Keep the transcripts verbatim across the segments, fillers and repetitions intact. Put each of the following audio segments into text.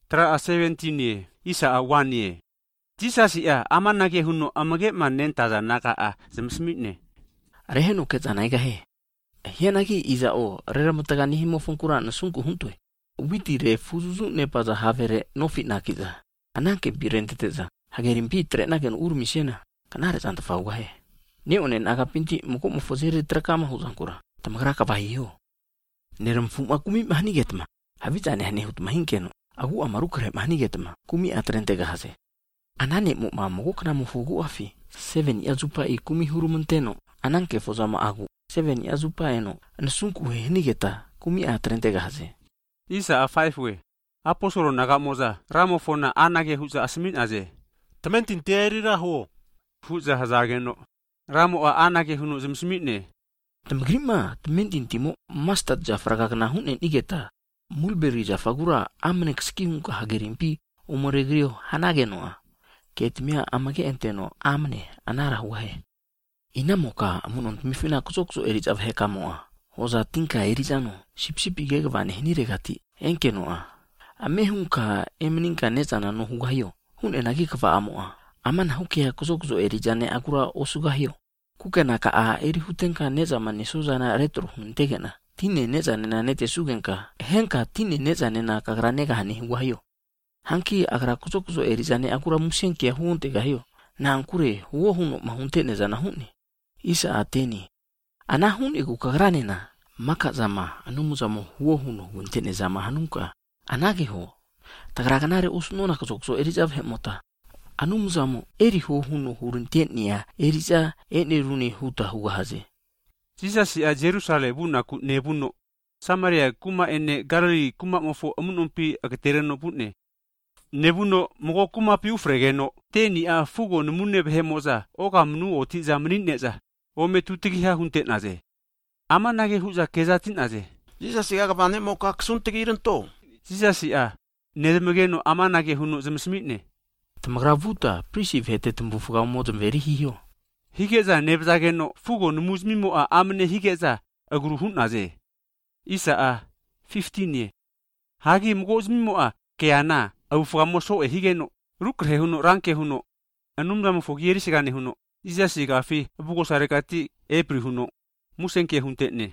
Tra a seventeen isa a one ye. Jesus ia amanage huno amage manen taza naka a zemsmitne. Rehenu ketanaiga he. Hianagi iza o reramutagani himo funkura na sunku huntue. Witi re fuzuzu ne paza havere no fitna kiza. Anake birenteteza. Hagerimpi trenagen urmisiena. Kanare tanta fauga he. Ni onen aga pinti muko mufozere trakama huzankura. Tamagraka bahiyo. Nerem fuma kumi mahnigetma. Havitane hane hut mahinkeno. Agu amarukre mahnigetma. Kumi atrentega hase. Anane mu mamu kana mufugu afi. Seven yazupa i kumi hurumanteno. Ananke fozama agu. Seven yazupa eno. Nasunku he nigeta. Kumi atrentega hase. Isa a five we. Aposolo nagamoza. Ramofona anage huza asmin aze. Tamentin terira ho. Huza hazageno. Ramo a anage hunu zemsmitne. Tamagrima tamentin timo mastad jafraga kana hunen igeta. Mulberry jafagura amnek skihunka hagerimpi umoregrio hanagenoa. Ketmia amage enteno amne anara huahe. Inamoka amunon mifina kusokso erizav hekamoa. Hoza tinka erizano shipshipi gegvane hiniregati enkenoa. Amehunka emninka nezana no hugayo. Hun enagikva amoa. Aman hukea kusokso erizane agura osugayo. Kukenaka a eri hutenka nezama nisuzana retro huntegena. Tine nezane na nete sugenka. Henka tine nezane na kagranega hani hugayo. Hanki agra kusokuso erizane agura musenkia huonte gayo. Na ankure huo huno mahunte nezana huni. Isa ateni. Ana huni kukagrane na. Maka zama anumuzamo huo huno huonte nezama hanunka. Anage ho. Tagraganare usnona kusokuso erizav hemota. Anumuzamo eri huo huno huruntienia eriza eneruni huta hugahaze. Jesus a Jerusalem buna ku nebuno. Samaria kuma ene Galilee kuma mofo amunumpi akatereno putne. Nebuno mogo kuma piu fregeno. Teni a fugo numune behemoza. Oga mnu oti zamrineza. Ome tutigiha huntenaze. Ama nage huza kezatin Jesus ia kapane mo kaksuntigiren to. Jesus a nedemegeno ama nage hunu zemsmitne. Tamagravuta prisiv hete tumbufuga modem veri hiyo. Higeza nebzageno fugo numuzmimo a amne higeza aguru hunaze. Isa a fifteen ye. Hagi mgozmimo a keana au fugamoso e higeno rukre huno ranke huno. Anumdamo fogieri sigane huno. Isa sigafi bugo sarekati epri huno. Musenke huntene.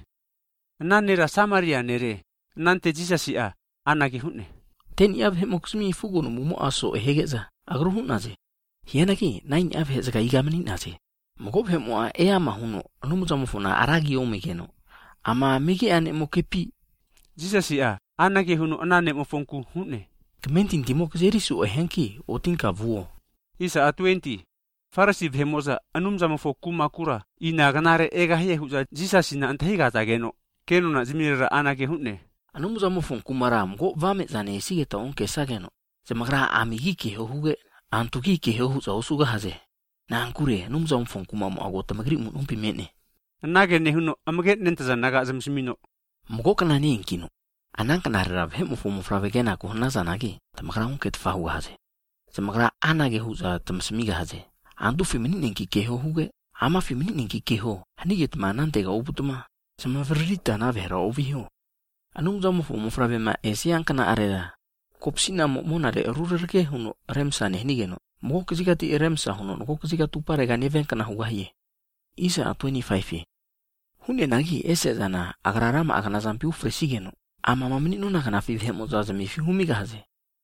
Nanera Samaria nere. Nante Jesus a anagi hunne. Ten yav hemoksmi fugo no mumo aso e hegeza aguru hunaze. Hianaki nine yav hezaka igamani naze. Mogob hemoa ea mahuno anumuzamufuna aragi omegeno. Ama mege ane mokepi. Jesus a anage huno anane mofonku hunne. Kementin timok zerisu e henki o tinka vuo. Isa a twenty. Farasi vhemoza anumzamufo kumakura. Ina ganare ega hie huza Jesus na antahiga tageno. Keno na zimirera anage hunne. Anumuzamufon kumara mgo vame zane sigeta onke sageno. Zemagra amigiki hohuge antugiki hohuza osuga haze. Na ankure numzamufon kumamo agota magri mun umpi mene. Nage ne huno amaget nentaza naga zamsimino. Mgo kana ni inkino. Ananka narrav hemufo mufravegena ko naza nage. Tamagra unke tfahu haze. Zemagra anage huza tamsmiga haze. Andu feminine ki keho huge. Ama feminine ki keho. Haniget manantega obutuma. Zema verrita na vera ovio. Anumzamufo mufravema esi ankana areda. Kopsina mo monare rurerke huno remsa ne nigeno. Mo kizigati remsa huno no kizigatu parega neven kana hugaye. Isa a twenty-five ye. Hunde nagi ese zana agrarama akana zampi ufresigeno. Ama mamini nuna kana fi hemo zaza mi fi humiga haze.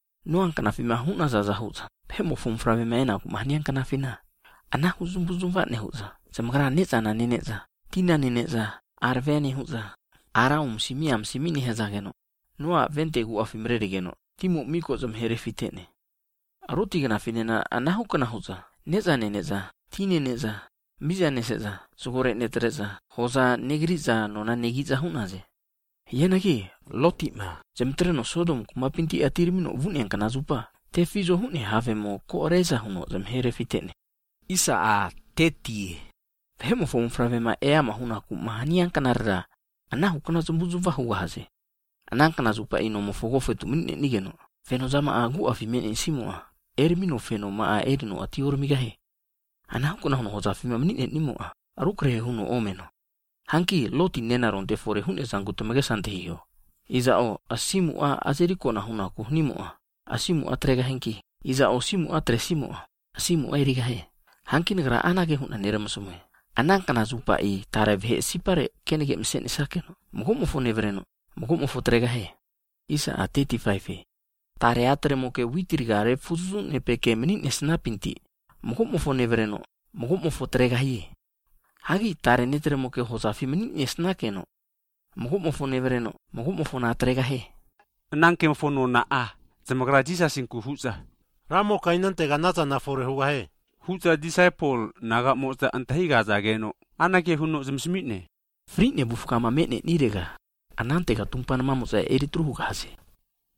No kana fi mahuna zaza huza. Hemo fumfrave maena kumahni kana fina. Ana huzumbuzumva ne huza. Semagara neza na neneza. Tina neneza. Arveni huza. Ara umsimia msimini hezageno. Noa vente gu afimreregeno. Timo miko zamherefitene. Aruti gana finena anahu kana huza. Neza neneza. Tine neza. Miza neseza. Sugore netreza. Hoza negriza nona negiza hunaze. Yanagi lotima. Zemtreno sodom kumapinti atirimino vunen kana zupa. Tefizo hune havemo kooreza huno zamherefitene. Isa a teti. Hemo fo mfravema ea mahuna kumahanian kanarra. Anahu kana zumbuzuva huwaze. Anankana zupa ino mofogofe tu minne nigeno. Feno zama agu afimene insimua. Ermino feno maa erino atiormigahe. Anahu kuna huno hozafima minne nimua. Arukre huno omeno. Hanki loti nena ronde fore hune zangu tumege sante hiyo. Iza o asimu a azeriko na huna kuhnimua. asimu atrega henki iza osimu atre simu asimu airiga he hanki negara anage huna nera musume anang kana zupa i tare ve sipare kenege msen isakeno mugo mufo nevereno mugo mufo trega he isa a thirty-five tare atre moke witirigare fuzu ne peke menit nesna pinti mugo mufo nevereno mugo mufo trega hi hagi tare netre moke hosafi menit nesna keno mugo mufo nevereno mugo mufo na trega he nang ke mufo no na a zamagra jisa sinku huza Ramo kainan te ganata na fore huga he. huza disciple naga moza antahiga zageno anake huno zimsmitne frine bufukama mene nirega anante ka tumpana mamuza eritruhu gase